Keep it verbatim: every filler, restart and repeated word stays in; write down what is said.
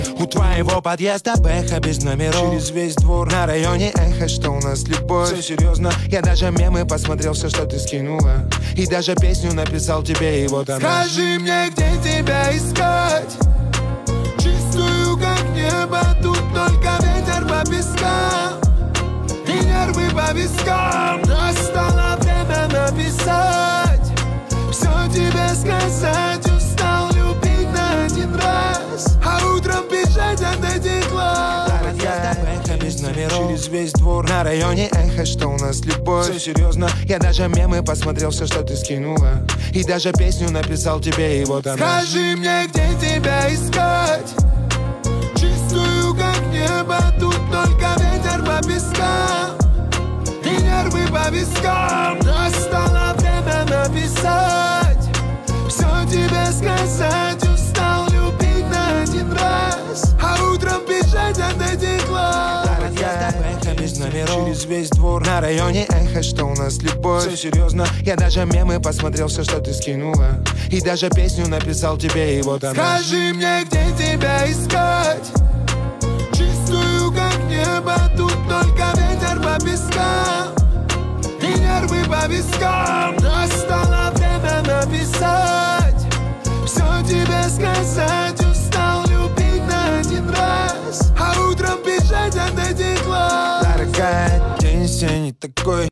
У твоего подъезда Бэха без номеров. Через весь двор на районе эхо, что у нас любовь. Все серьезно. Я даже мемы посмотрел, все, что ты скинула. И даже песню написал тебе, и вот она. Скажи мне, где тебя искать? Чистую, как небо, тут только ветер по пескам и нервы по вискам. Настало время написать, все тебе сказать. Устал любить на один раз, а утром бежать от этих глаз. Эхо без номеров. Через весь двор на районе эхо, что у нас любовь. Все серьезно. Я даже мемы посмотрел, все, что ты скинула. И даже песню написал тебе, и вот она. Скажи мне, где тебя искать? Чистую, как небо, тут только ветер по пескам и нервы по вискам. Настало время написать, все тебе сказать. Устал любить на один раз, а утром бежать от этих глаз. Эхо без номеров. Через весь двор на районе эхо, что у нас любовь. Все серьезно. Я даже мемы посмотрел, все, что ты скинула. И даже песню написал тебе, и вот она. Скажи мне, где тебя искать? Чистую, как небо, тут только ветер по пескам и нервы по вискам. Настало время написать, все тебе сказать. Устал любить на один раз, а утром бежать от этих глаз. Дорогая, день сегодня такой.